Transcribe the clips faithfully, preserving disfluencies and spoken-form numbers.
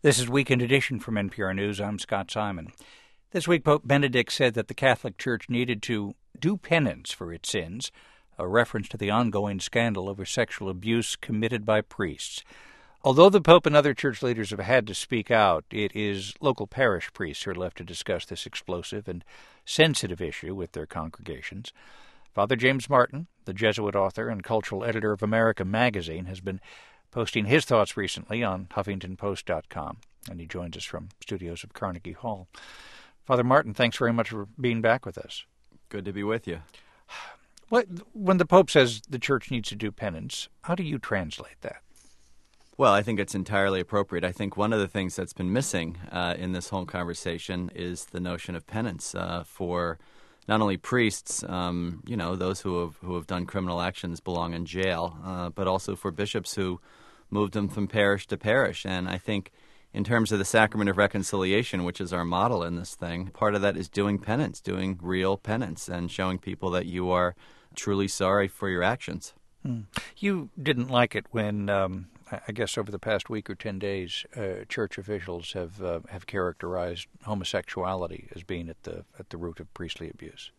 This is Weekend Edition from N P R News. I'm Scott Simon. This week, Pope Benedict said that the Catholic Church needed to do penance for its sins, a reference to the ongoing scandal over sexual abuse committed by priests. Although the Pope and other church leaders have had to speak out, it is local parish priests who are left to discuss this explosive and sensitive issue with their congregations. Father James Martin, the Jesuit author and cultural editor of America Magazine, has been posting his thoughts recently on Huffington Post dot com, and he joins us from studios of Carnegie Hall. Father Martin, thanks very much for being back with us. Good to be with you. What, when the Pope says the Church needs to do penance, how do you translate that? Well, I think it's entirely appropriate. I think one of the things that's been missing uh, in this whole conversation is the notion of penance uh, for not only priests, um, you know, those who have who have done criminal actions belong in jail, uh, but also for bishops who moved them from parish to parish. And I think in terms of the sacrament of reconciliation, which is our model in this thing, part of that is doing penance, doing real penance, and showing people that you are truly sorry for your actions. Hmm. You didn't like it when, um, I guess over the past week or ten days, uh, church officials have uh, have characterized homosexuality as being at the at the root of priestly abuse.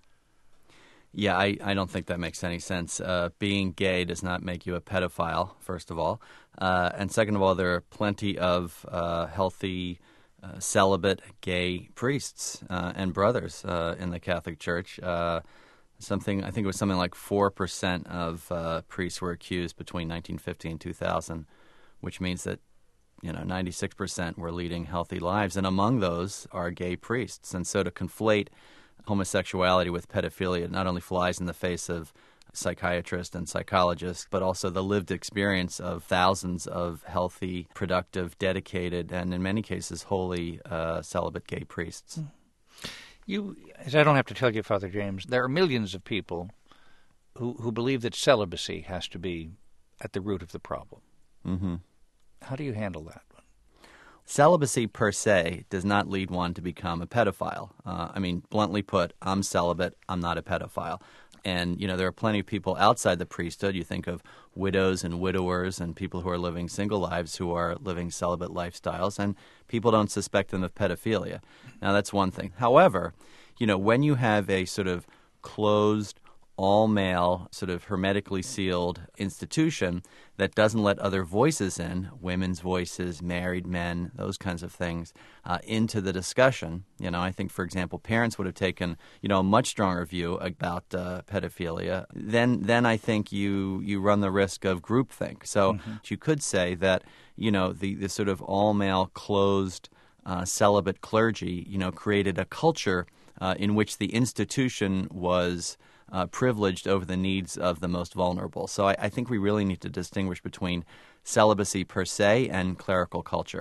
Yeah, I, I don't think that makes any sense. Uh, being gay does not make you a pedophile, first of all. Uh, and second of all, there are plenty of uh, healthy, uh, celibate gay priests uh, and brothers uh, in the Catholic Church. Uh, something I think it was something like four percent of uh, priests were accused between nineteen fifty and two thousand, which means that you know ninety-six percent were leading healthy lives. And among those are gay priests. And so to conflate homosexuality with pedophilia not only flies in the face of psychiatrists and psychologists, but also the lived experience of thousands of healthy, productive, dedicated, and in many cases, holy uh, celibate gay priests. You, as I don't have to tell you, Father James, there are millions of people who, who believe that celibacy has to be at the root of the problem. Mm-hmm. How do you handle that? Celibacy per se does not lead one to become a pedophile. Uh, I mean, bluntly put, I'm celibate, I'm not a pedophile. And, you know, there are plenty of people outside the priesthood. You think of widows and widowers and people who are living single lives who are living celibate lifestyles, and people don't suspect them of pedophilia. Now, that's one thing. However, you know, when you have a sort of closed, all-male, sort of hermetically sealed institution that doesn't let other voices in, women's voices, married men, those kinds of things, uh, into the discussion. You know, I think, for example, parents would have taken, you know, a much stronger view about uh, pedophilia. Then, then I think you you run the risk of groupthink. So mm-hmm. you could say that, you know, the, the sort of all-male, closed, uh, celibate clergy, you know, created a culture uh, in which the institution was Uh, privileged over the needs of the most vulnerable. So I, I think we really need to distinguish between celibacy per se and clerical culture.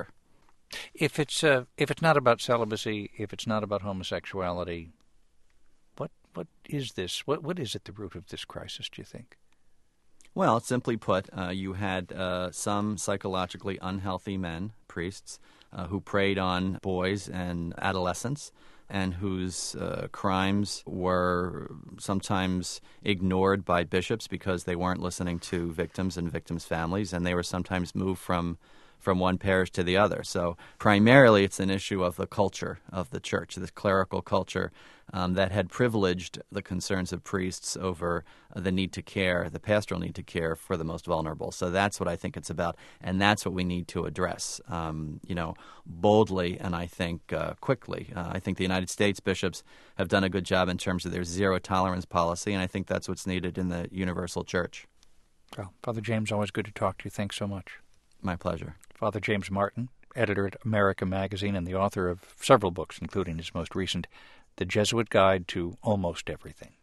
If it's uh, if it's not about celibacy, if it's not about homosexuality, what what is this? What what is at the root of this crisis, do you think? Well, simply put, uh, you had uh, some psychologically unhealthy men, priests, uh, who preyed on boys and adolescents, and whose uh, crimes were sometimes ignored by bishops because they weren't listening to victims and victims' families, and they were sometimes moved from from one parish to the other. So primarily it's an issue of the culture of the church, this clerical culture um, that had privileged the concerns of priests over uh, the need to care, the pastoral need to care for the most vulnerable. So that's what I think it's about, and that's what we need to address, um, you know, boldly and I think uh, quickly. Uh, I think the United States bishops have done a good job in terms of their zero tolerance policy, and I think that's what's needed in the universal church. Well, Father James, always good to talk to you. Thanks so much. My pleasure. Father James Martin, editor at America Magazine and the author of several books, including his most recent, The Jesuit Guide to Almost Everything.